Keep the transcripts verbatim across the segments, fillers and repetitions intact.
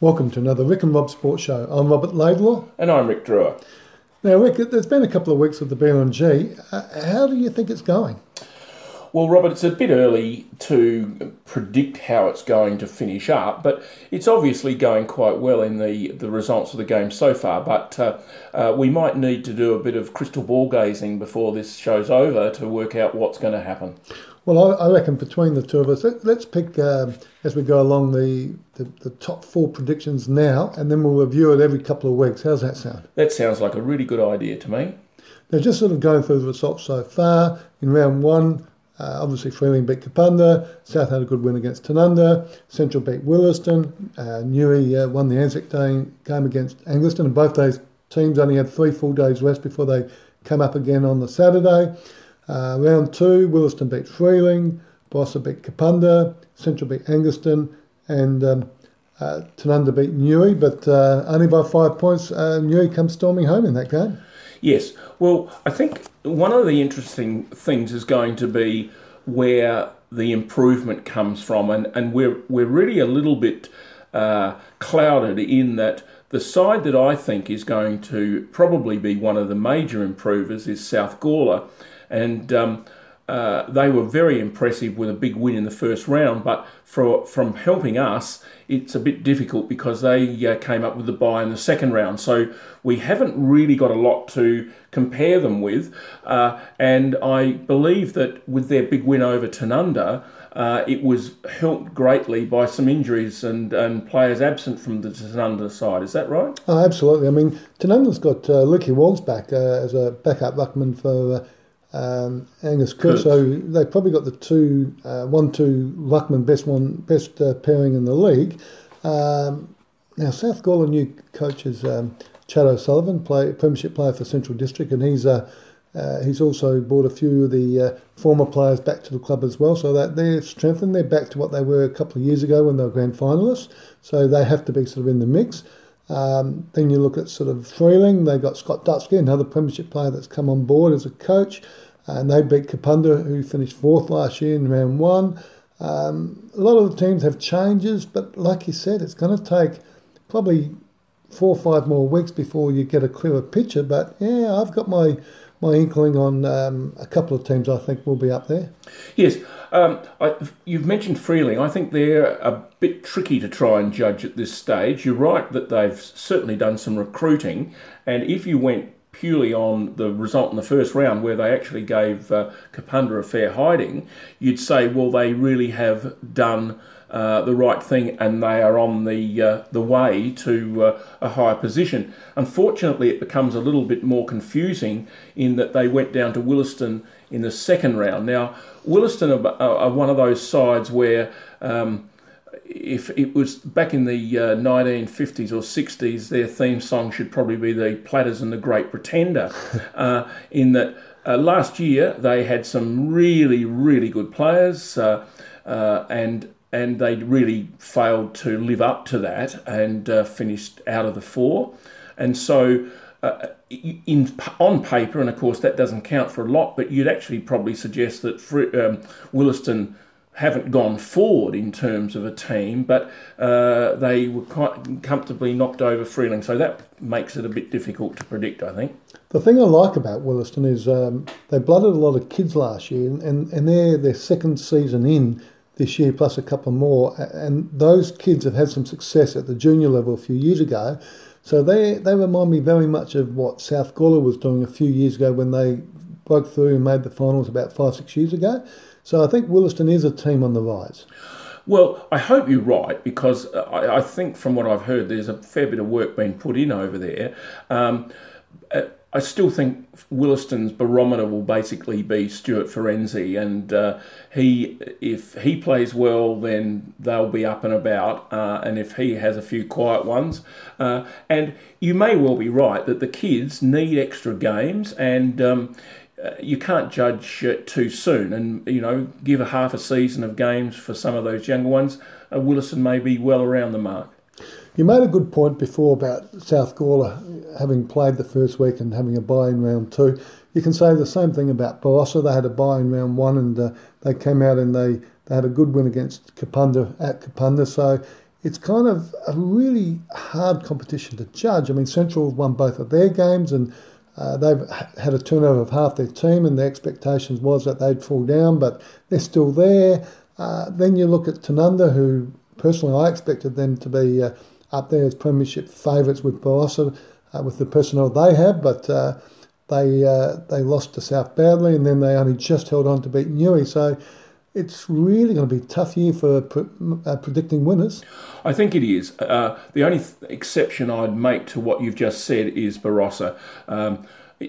Welcome to another Rick and Rob Sports Show. I'm Robert Laidlaw. And I'm Rick Drewer. Now, Rick, there's been a couple of weeks with the B L N G. Uh, how do you think it's going? Well, Robert, it's a bit early to predict how it's going to finish up, but it's obviously going quite well in the, the results of the game so far. But uh, uh, we might need to do a bit of crystal ball gazing before this show's over to work out what's going to happen. Well, I, I reckon between the two of us, let, let's pick, um, as we go along, the, the, the top four predictions now, and then we'll review it every couple of weeks. How's that sound? That sounds like a really good idea to me. Now, just sort of going through the results so far, in round one, uh, obviously Freeling beat Kapunda, South had a good win against Tanunda, Central beat Williston, uh, Newey uh, won the Anzac Day game against Angliston, and both those teams only had three full days rest before they come up again on the Saturday. Uh, round two, Williston beat Freeling, Barossa beat Kapunda, Central beat Angliston, and um, uh, Tanunda beat Newey, but uh, only by five points. Uh, Newey comes storming home in that game. Yes, well, I think one of the interesting things is going to be where the improvement comes from, and, and we're we're really a little bit uh, clouded in that the side that I think is going to probably be one of the major improvers is South Gawler. And um, uh, they were very impressive with a big win in the first round. But for, from helping us, it's a bit difficult because they uh, came up with the bye in the second round. So we haven't really got a lot to compare them with. Uh, and I believe that with their big win over Tanunda, uh, it was helped greatly by some injuries and, and players absent from the Tanunda side. Is that right? Oh, absolutely. I mean, Tanunda's got uh, Lukey Walls back uh, as a backup ruckman for... Uh, Um, Angus Kurtz, so they probably got the two, uh, one-two ruckman best one, best uh, pairing in the league. Um, now South Gawler new coach is um, Chad O'Sullivan, play premiership player for Central District, and he's uh, uh, he's also brought a few of the uh, former players back to the club as well, so that they're strengthened. They're back to what they were a couple of years ago when they were grand finalists. So they have to be sort of in the mix. Um, then you look at sort of Freeling. They got Scott Dutschke, another premiership player that's come on board as a coach. And they beat Kapunda, who finished fourth last year in round one. Um, a lot of the teams have changes, but like you said, it's going to take probably four or five more weeks before you get a clearer picture. But yeah, I've got my my inkling on um, a couple of teams I think will be up there. Yes, um, I, you've mentioned Freeling. I think they're a bit tricky to try and judge at this stage. You're right that they've certainly done some recruiting, and if you went purely on the result in the first round where they actually gave uh, Kapunda a fair hiding, you'd say, well, they really have done uh, the right thing and they are on the uh, the way to uh, a higher position. Unfortunately, it becomes a little bit more confusing in that they went down to Williston in the second round. Now, Williston are, are one of those sides where um, if it was back in the uh, nineteen fifties or sixties, their theme song should probably be the Platters and the Great Pretender, uh, in that uh, last year they had some really, really good players uh, uh, and and they really failed to live up to that and uh, finished out of the four. And so uh, in on paper, and of course that doesn't count for a lot, but you'd actually probably suggest that um, Williston haven't gone forward in terms of a team, but uh, they were quite comfortably knocked over Freeling. So that makes it a bit difficult to predict, I think. The thing I like about Williston is um, they blooded a lot of kids last year, and, and they're their second season in this year, plus a couple more. And those kids have had some success at the junior level a few years ago. So they, they remind me very much of what South Gawler was doing a few years ago when they broke through and made the finals about five, six years ago. So I think Williston is a team on the rise. Well, I hope you're right, because I, I think from what I've heard, there's a fair bit of work being put in over there. Um, I still think Williston's barometer will basically be Stuart Ferenzi, and uh, he, if he plays well, then they'll be up and about, uh, and if he has a few quiet ones, uh, and you may well be right that the kids need extra games, and um, you can't judge uh, too soon, and you know, give a half a season of games for some of those younger ones. Uh, Williston may be well around the mark. You made a good point before about South Gawler having played the first week and having a bye in round two. You can say the same thing about Barossa. They had a bye in round one, and uh, they came out and they, they had a good win against Kapunda at Kapunda. So it's kind of a really hard competition to judge. I mean, Central have won both of their games, and uh, they've had a turnover of half their team, and the expectations was that they'd fall down, but they're still there. Uh, then you look at Tanunda, who personally I expected them to be uh, up there as premiership favourites with Barossa, uh, with the personnel they have, but uh, they uh, they lost to South badly, and then they only just held on to beat Newey. So it's really going to be a tough year for pre- uh, predicting winners. I think it is. Uh, the only th- exception I'd make to what you've just said is Barossa. Um,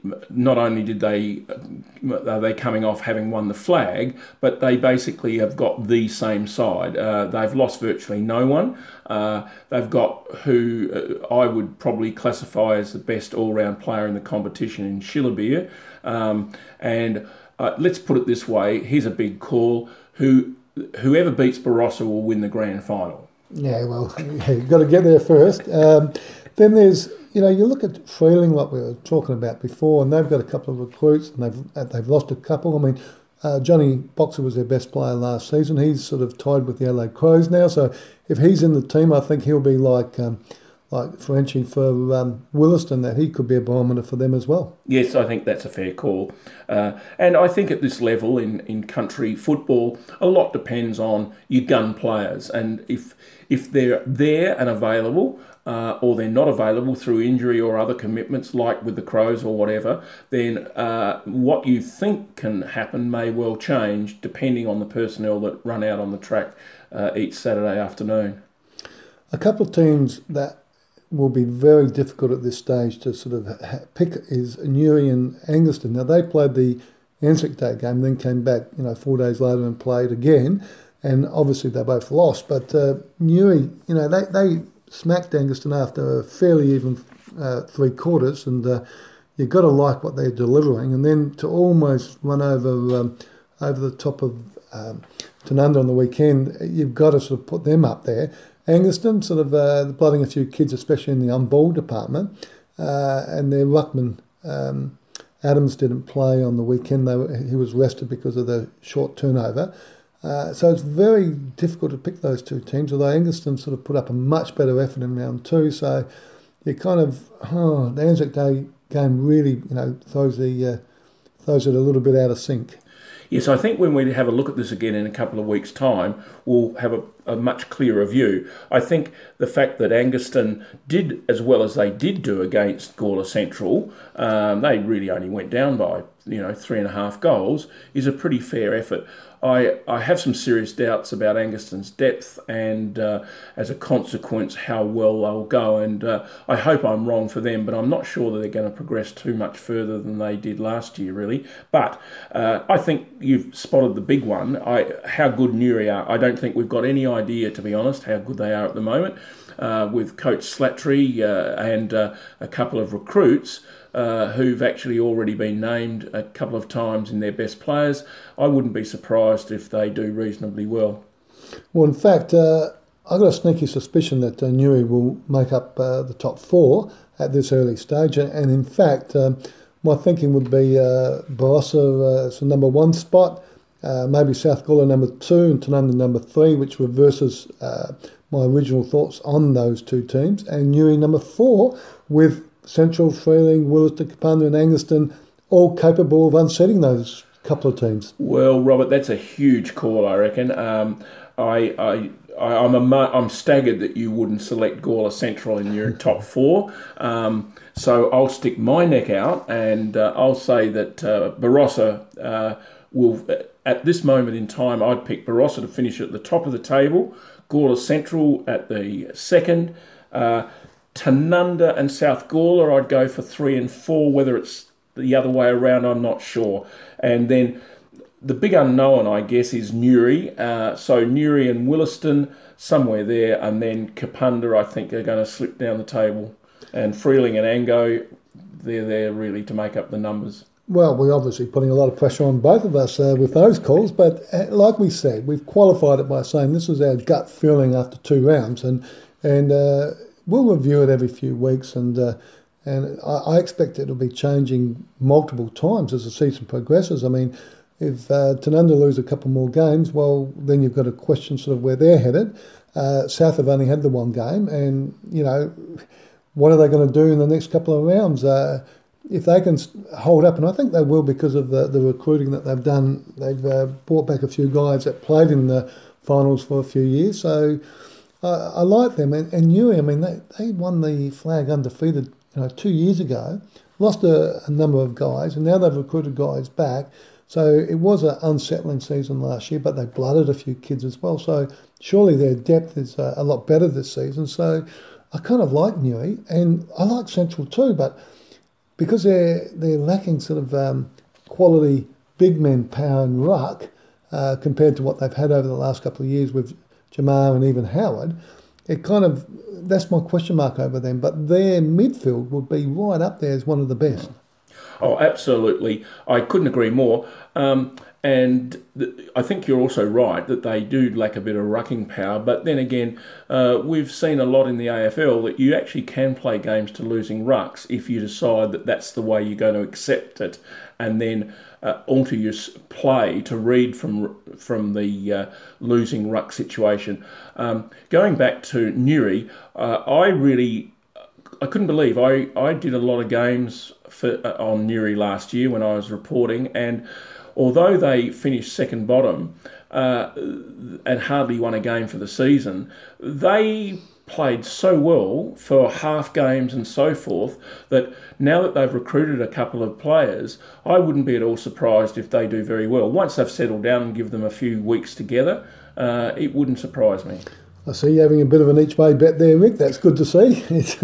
not only did they are they coming off having won the flag, but they basically have got the same side. Uh, they've lost virtually no one. Uh, they've got who uh, I would probably classify as the best all-round player in the competition in Shilabir. Um, and uh, let's put it this way: here's a big call. Who whoever beats Barossa will win the grand final. Yeah, well, yeah, you've got to get there first. Um, then there's, you know, you look at Freeling, like we were talking about before, and they've got a couple of recruits, and they've they've lost a couple. I mean, uh, Johnny Boxer was their best player last season. He's sort of tied with the Adelaide Crows now, so if he's in the team, I think he'll be like um, like Frenchie for um, Williston, that he could be a barometer for them as well. Yes, I think that's a fair call. Uh, and I think at this level in, in country football, a lot depends on your gun players. And if if they're there and available, uh, or they're not available through injury or other commitments, like with the Crows or whatever, then uh, what you think can happen may well change depending on the personnel that run out on the track uh, each Saturday afternoon. A couple of teams that will be very difficult at this stage to sort of ha- pick is Newey and Angaston. Now, they played the Anzac Day game, then came back, you know, four days later and played again, and obviously they both lost. But uh, Newey, you know, they, they smacked Angaston after a fairly even uh, three quarters, and uh, you've got to like what they're delivering. And then to almost run over um, over the top of um, Tanunda on the weekend, you've got to sort of put them up there. Angaston, sort of uh, blooding a few kids, especially in the on-ball department, uh, and their ruckman um, Adams didn't play on the weekend. They were, he was rested because of the short turnover. Uh, so it's very difficult to pick those two teams, although Angaston sort of put up a much better effort in round two. So you kind of, oh, the Anzac Day game really, you know, throws the uh, throws it a little bit out of sync. Yes, I think when we have a look at this again in a couple of weeks' time, we'll have a, a much clearer view. I think the fact that Angaston did as well as they did do against Gawler Central, um, they really only went down by, you know, three and a half goals, is a pretty fair effort. I, I have some serious doubts about Angaston's depth and, uh, as a consequence, how well they'll go. And uh, I hope I'm wrong for them, but I'm not sure that they're going to progress too much further than they did last year, really. But uh, I think you've spotted the big one. I how good Newry are. I don't think we've got any idea, to be honest, how good they are at the moment. Uh, with Coach Slattery uh, and uh, a couple of recruits uh, who've actually already been named a couple of times in their best players, I wouldn't be surprised if they do reasonably well. Well, in fact, uh, I've got a sneaky suspicion that uh, Newry will make up uh, the top four at this early stage. And, and in fact, um, my thinking would be uh, Barossa uh, as the number one spot, uh, maybe South Gawler number two and Tanunda number three, which reverses uh, my original thoughts on those two teams, and Newry number four, with Central, Freeling, Williston, Kapunda and Angaston all capable of unseating those couple of teams. Well, Robert, that's a huge call, I reckon. Um, I, I, I, I'm a, I'm staggered that you wouldn't select Gawler Central in your top four. Um, so I'll stick my neck out, and uh, I'll say that uh, Barossa uh, will, at this moment in time, I'd pick Barossa to finish at the top of the table, Gawler Central at the second, uh, Tanunda and South Gawler I'd go for three and four. Whether it's the other way around, I'm not sure. And then the big unknown, I guess, is Newry. Uh, so Newry and Williston, somewhere there, and then Kapunda, I think, are going to slip down the table. And Freeling and Ango, they're there really to make up the numbers. Well, we're obviously putting a lot of pressure on both of us uh, with those calls, but uh, like we said, we've qualified it by saying this is our gut feeling after two rounds, and and uh, we'll review it every few weeks, and uh, and I, I expect it'll be changing multiple times as the season progresses. I mean, if uh, Tanunda lose a couple more games, well, then you've got to question sort of where they're headed. Uh, South have only had the one game, and you know, what are they going to do in the next couple of rounds? Uh, if they can hold up, and I think they will because of the, the recruiting that they've done. They've uh, brought back a few guys that played in the finals for a few years, so uh, I like them. And, and Newey, I mean, they, they won the flag undefeated, you know, two years ago, lost a, a number of guys, and now they've recruited guys back. So it was an unsettling season last year, but they blooded a few kids as well. So surely their depth is uh, a lot better this season. So I kind of like Newey, and I like Central too, but because they're they're lacking sort of um, quality big men power and ruck uh, compared to what they've had over the last couple of years with Jamar and even Howard, it kind of, that's my question mark over them. But their midfield would be right up there as one of the best. Oh, absolutely. I couldn't agree more. Um, and th- I think you're also right that they do lack a bit of rucking power. But then again, uh, we've seen a lot in the A F L that you actually can play games to losing rucks if you decide that that's the way you're going to accept it, and then uh, alter your play to read from from the uh, losing ruck situation. Um, going back to Newey, uh, I really... I couldn't believe I, I did a lot of games for, uh, on Newey last year when I was reporting, and although they finished second bottom uh, and hardly won a game for the season, they played so well for half games and so forth that now that they've recruited a couple of players, I wouldn't be at all surprised if they do very well. Once they've settled down and give them a few weeks together, uh, it wouldn't surprise me. I see you having a bit of an each way bet there, Rick. That's good to see.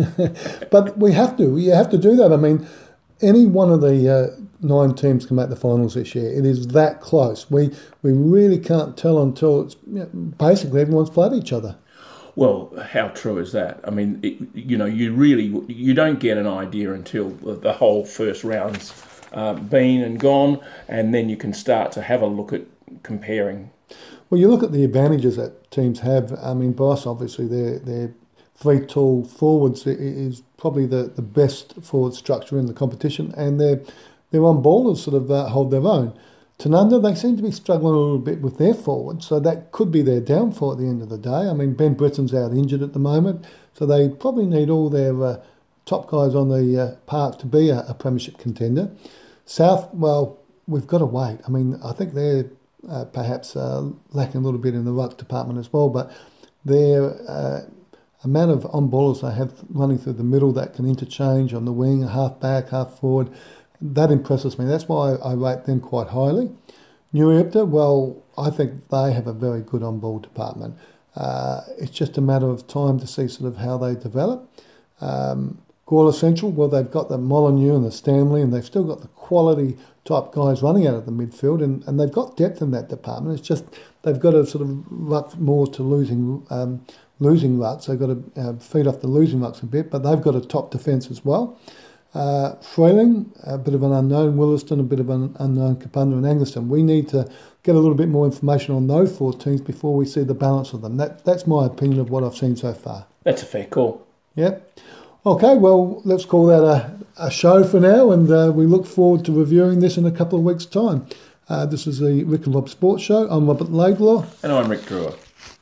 But we have to. You have to do that. I mean, any one of the uh, nine teams can make the finals this year. It is that close. We we really can't tell until it's, you know, basically everyone's played each other. Well, how true is that? I mean, it, you know, you really you don't get an idea until the whole first round's uh, been and gone, and then you can start to have a look at comparing. Well, you look at the advantages that teams have. I mean, Boss, obviously, their their three tall forwards is probably the, the best forward structure in the competition, and their their on-ballers sort of uh, hold their own. Tanunda, they seem to be struggling a little bit with their forwards, so that could be their downfall at the end of the day. I mean, Ben Britton's out injured at the moment, so they probably need all their uh, top guys on the uh, park to be a, a premiership contender. South, well, we've got to wait. I mean, I think they're Uh, perhaps uh, lacking a little bit in the ruck department as well, but their uh, amount of on-ballers they have running through the middle that can interchange on the wing, half back, half forward, that impresses me. That's why I rate them quite highly. Newey Ipta, well, I think they have a very good on-ball department. Uh, it's just a matter of time to see sort of how they develop. Um, Gawler Central, well, they've got the Molyneux and the Stanley, and they've still got the quality type guys running out of the midfield, and, and they've got depth in that department. It's just they've got to sort of ruck more to losing um, losing rucks. They've got to uh, feed off the losing rucks a bit, but they've got a top defence as well. Uh, Freeling, a bit of an unknown. Williston, a bit of an unknown. Kapunda and Angliston. We need to get a little bit more information on those four teams before we see the balance of them. That That's my opinion of what I've seen so far. That's a fair call. Yep. Okay, well, let's call that a, a show for now, and uh, we look forward to reviewing this in a couple of weeks' time. Uh, this is the Rick and Rob Sports Show. I'm Robert Laidlaw. And I'm Rick Drewer.